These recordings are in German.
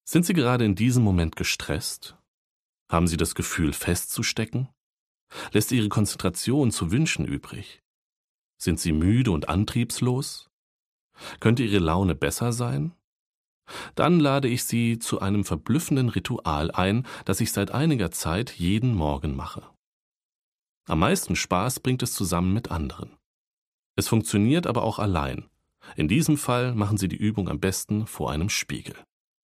Sind Sie gerade in diesem Moment gestresst? Haben Sie das Gefühl, festzustecken? Lässt Ihre Konzentration zu wünschen übrig? Sind Sie müde und antriebslos? Könnte Ihre Laune besser sein? Dann lade ich Sie zu einem verblüffenden Ritual ein, das ich seit einiger Zeit jeden Morgen mache. Am meisten Spaß bringt es zusammen mit anderen. Es funktioniert aber auch allein. In diesem Fall machen Sie die Übung am besten vor einem Spiegel.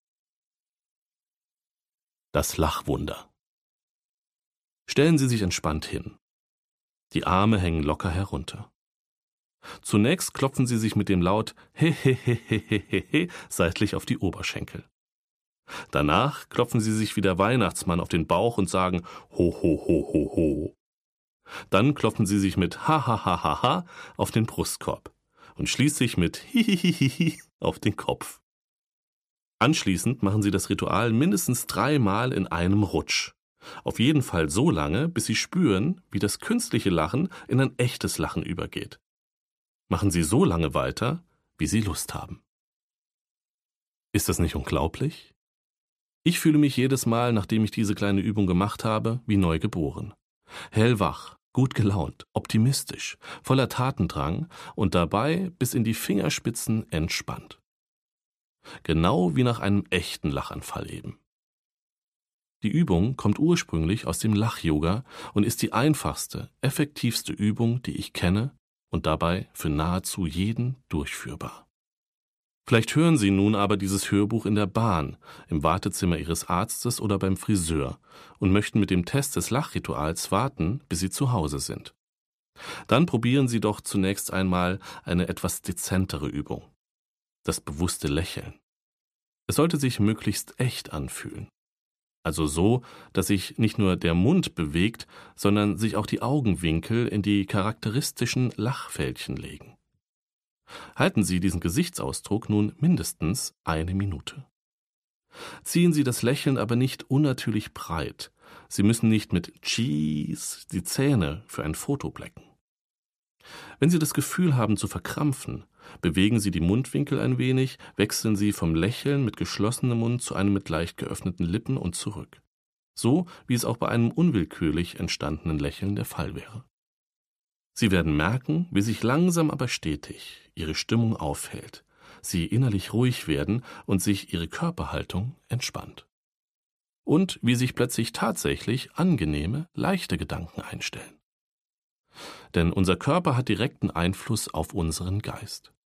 Das Lachwunder. Stellen Sie sich entspannt hin. Die Arme hängen locker herunter. Zunächst klopfen Sie sich mit dem Laut Hehehehehehe seitlich auf die Oberschenkel. Danach klopfen Sie sich wie der Weihnachtsmann auf den Bauch und sagen Ho ho ho ho ho. Dann klopfen Sie sich mit Ha ha ha ha ha auf den Brustkorb und schließlich mit Hihihihi auf den Kopf. Anschließend machen Sie das Ritual mindestens 3 Mal in einem Rutsch. Auf jeden Fall so lange, bis Sie spüren, wie das künstliche Lachen in ein echtes Lachen übergeht. Machen Sie so lange weiter, wie Sie Lust haben. Ist das nicht unglaublich? Ich fühle mich jedes Mal, nachdem ich diese kleine Übung gemacht habe, wie neu geboren. Hellwach, gut gelaunt, optimistisch, voller Tatendrang und dabei bis in die Fingerspitzen entspannt. Genau wie nach einem echten Lachanfall eben. Die Übung kommt ursprünglich aus dem Lach-Yoga und ist die einfachste, effektivste Übung, die ich kenne und dabei für nahezu jeden durchführbar. Vielleicht hören Sie nun aber dieses Hörbuch in der Bahn, im Wartezimmer Ihres Arztes oder beim Friseur und möchten mit dem Test des Lachrituals warten, bis Sie zu Hause sind. Dann probieren Sie doch zunächst einmal eine etwas dezentere Übung. Das bewusste Lächeln. Es sollte sich möglichst echt anfühlen. Also so, dass sich nicht nur der Mund bewegt, sondern sich auch die Augenwinkel in die charakteristischen Lachfältchen legen. Halten Sie diesen Gesichtsausdruck nun mindestens 1 Minute. Ziehen Sie das Lächeln aber nicht unnatürlich breit. Sie müssen nicht mit Cheese die Zähne für ein Foto blecken. Wenn Sie das Gefühl haben zu verkrampfen, bewegen Sie die Mundwinkel ein wenig, wechseln Sie vom Lächeln mit geschlossenem Mund zu einem mit leicht geöffneten Lippen und zurück. So, wie es auch bei einem unwillkürlich entstandenen Lächeln der Fall wäre. Sie werden merken, wie sich langsam aber stetig Ihre Stimmung aufhellt, Sie innerlich ruhig werden und sich Ihre Körperhaltung entspannt. Und wie sich plötzlich tatsächlich angenehme, leichte Gedanken einstellen. Denn unser Körper hat direkten Einfluss auf unseren Geist.